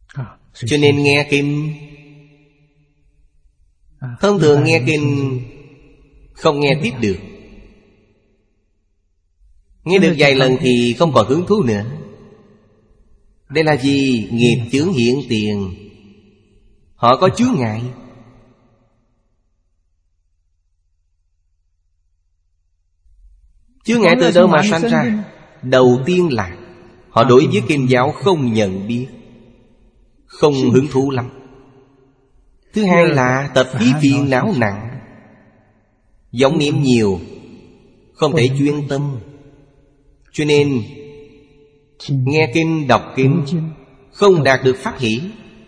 Cho nên nghe kinh, thông thường nghe kinh không nghe tiếp được. Nghe được vài lần thì không còn hứng thú nữa. Đây là gì? Nghiệp chướng hiện tiền. Họ có chướng ngại. Chướng ngại từ đâu mà sanh ra? Đầu tiên là họ đối với kinh giáo không nhận biết, không hứng thú lắm. Thứ hai là tập khí phiền não nặng, vọng niệm nhiều, không thể chuyên tâm. Cho nên nghe kinh, đọc kinh không đạt được pháp hỷ.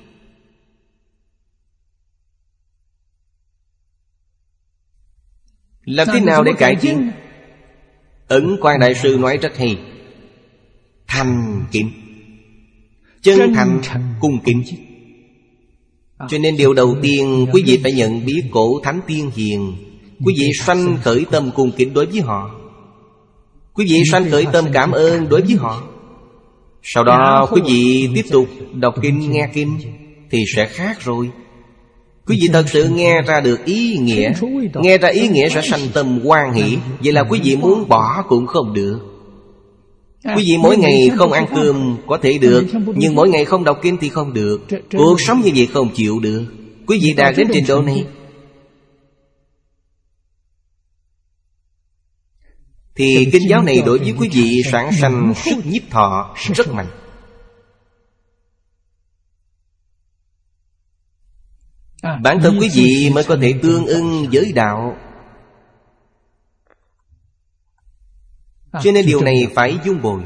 Làm thế nào để cải tiến? Ấn Quang Đại Sư nói rất hay: thành kính, chân thành cung kính. Cho nên điều đầu tiên quý vị phải nhận biết cổ thánh tiên hiền. Quý vị sanh khởi tâm cung kính đối với họ. Quý vị sanh khởi tâm cảm ơn đối với họ. Sau đó quý vị tiếp tục đọc kinh, nghe kinh thì sẽ khác rồi. Quý vị thật sự nghe ra được ý nghĩa. Nghe ra ý nghĩa sẽ sanh tâm hoan hỷ. Vậy là quý vị muốn bỏ cũng không được. Quý vị mỗi ngày không ăn cơm có thể được, nhưng mỗi ngày không đọc kinh thì không được. Cuộc sống như vậy không chịu được. Quý vị đạt đến trình độ này thì kinh giáo này đối với quý vị sản sanh sức nhiếp thọ rất mạnh. Bản thân quý vị mới có thể tương ưng với đạo. Cho nên điều này phải dung bồi.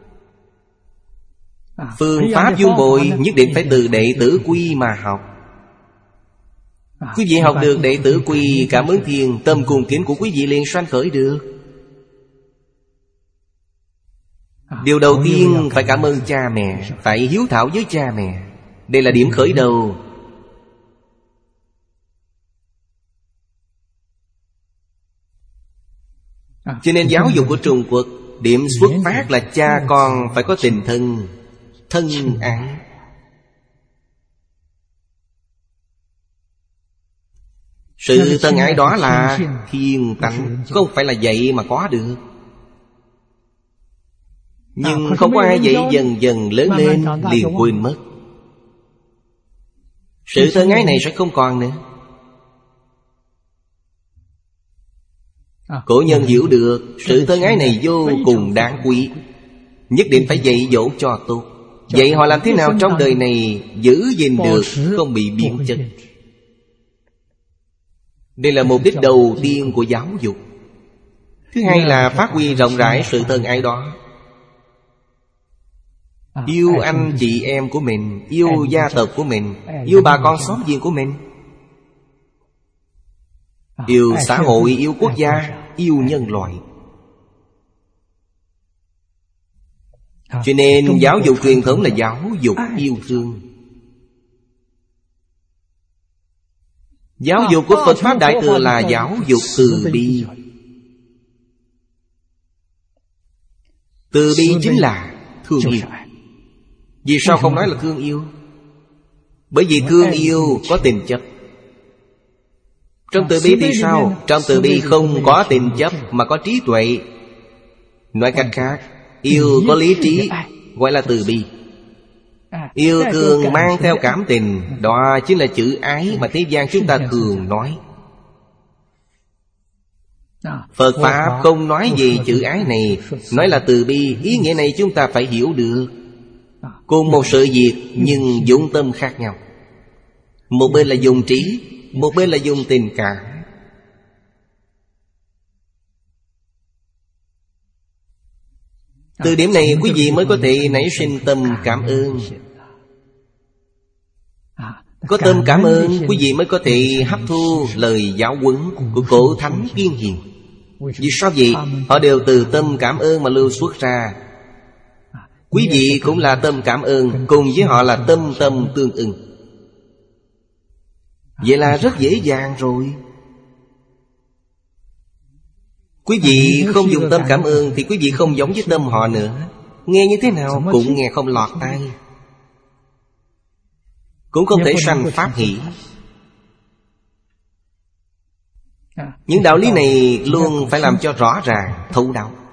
Phương pháp dung bồi nhất định phải từ đệ tử quy mà học. Quý vị học được đệ tử quy, cảm ứng thiên, tâm cung kính của quý vị liền sanh khởi được. Điều đầu tiên phải cảm ơn cha mẹ, phải hiếu thảo với cha mẹ. Đây là điểm khởi đầu. Cho nên giáo dục của Trung Quốc, điểm xuất phát là cha con phải có tình thân, thân ái. Sự thân ái đó là thiên tánh, không phải là dạy mà có được. Nhưng không có ai dạy, dần dần lớn lên liền quên mất. Sự thân ái này sẽ không còn nữa. Cổ nhân hiểu được sự thân ái này vô cùng đáng quý, nhất định phải dạy dỗ cho tốt. Vậy họ làm thế nào trong đời này giữ gìn được, không bị biến chất. Đây là mục đích đầu tiên của giáo dục. Thứ hai là phát huy rộng rãi sự thân ái đó. Yêu anh chị em của mình, yêu gia tộc của mình, yêu bà con xóm giềng của mình, yêu xã hội, yêu quốc gia, yêu nhân loại. Cho nên giáo dục truyền thống là giáo dục yêu thương. Giáo dục của Phật Pháp Đại Thừa là giáo dục từ bi. Từ bi chính là thương yêu. Vì sao không nói là thương yêu? Bởi vì thương yêu có tình chấp. Trong từ bi thì sao? Trong từ bi không có tình chấp mà có trí tuệ. Nói cách khác, yêu có lý trí gọi là từ bi. Yêu thương mang theo cảm tình, đó chính là chữ ái mà thế gian chúng ta thường nói. Phật Pháp không nói gì chữ ái này, nói là từ bi. Ý nghĩa này chúng ta phải hiểu được. Cùng một sự việc nhưng dụng tâm khác nhau. Một bên là dùng trí, một bên là dùng tình cảm. Từ điểm này quý vị mới có thể nảy sinh tâm cảm ơn. Có tâm cảm ơn, quý vị mới có thể hấp thu lời giáo huấn của cổ thánh tiên hiền. Vì sao vậy? Họ đều từ tâm cảm ơn mà lưu xuất ra. Quý vị cũng là tâm cảm ơn, cùng với họ là tâm tâm tương ưng. Vậy là rất dễ dàng rồi. Quý vị không dùng tâm cảm ơn thì quý vị không giống với tâm họ nữa. Nghe như thế nào cũng nghe không lọt tai. cũng không thể sanh pháp hỷ. Những đạo lý này luôn phải làm cho rõ ràng, thấu đáo.